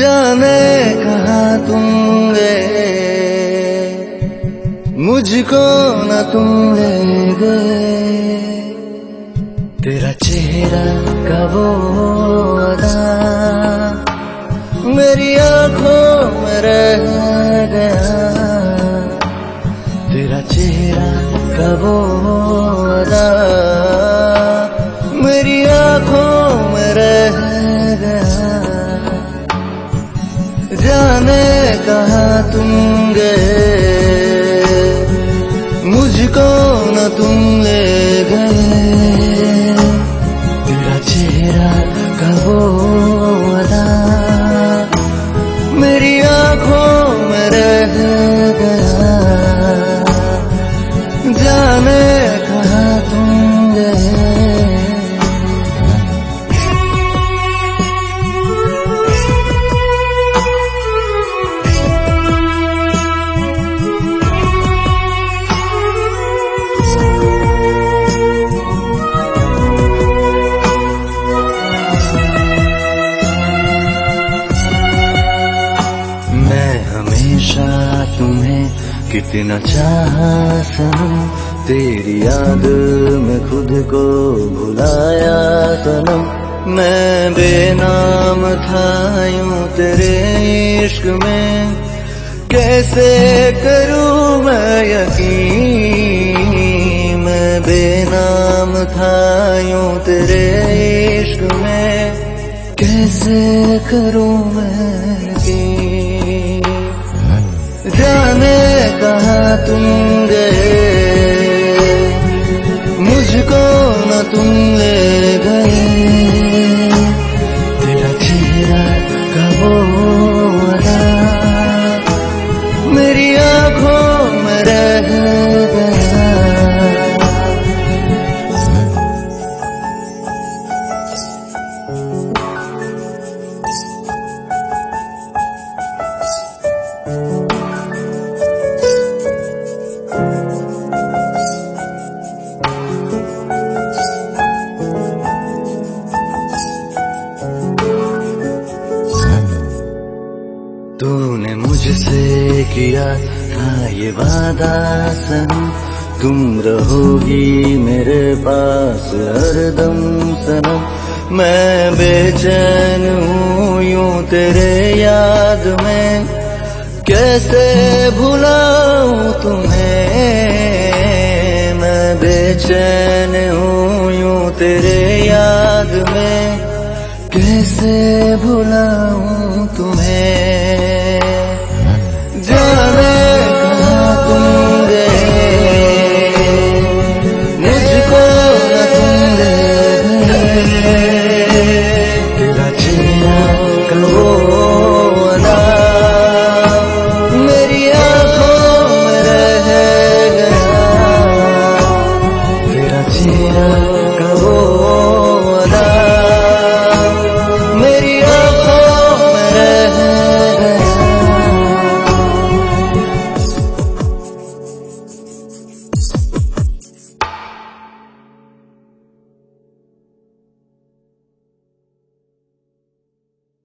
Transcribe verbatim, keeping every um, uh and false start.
जाने कहाँ तुम गए, मुझको न तुम ले गए। तेरा चेहरा का वो अदा मेरी आंखों में रह गया। तेरा चेहरा का वो अदा मेरी आंखों में रह गया। जाने कहाँ तुम गए, मुझको न तुम ले गए। तेरा चेहरा का वो अदा मेरी आंखों में रह गया। जाने कहाँ तुम गए। हमेशा तुम्हें कितना चाहा सनम, तेरी याद में खुद को भुलाया सनम। मैं बेनाम था यूं तेरे इश्क में, कैसे करूं मैं यकीन। मैं बेनाम था यूं तेरे इश्क में, कैसे करूं मैं यकीन। जाने कहाँ तुम गए, मुझको न तुम ले गए। तेरा चेहरा का वो अदा मेरी आंखों में रह गया। तूने मुझसे किया था ये वादा सनम, तुम रहोगी मेरे पास हरदम सनम। मैं बेचैन हूँ यूं तेरे याद में, कैसे भुलाऊं तुम्हें। मैं बेचैन हूँ यूं तेरे याद में, कैसे भुलाऊं तुम्हें।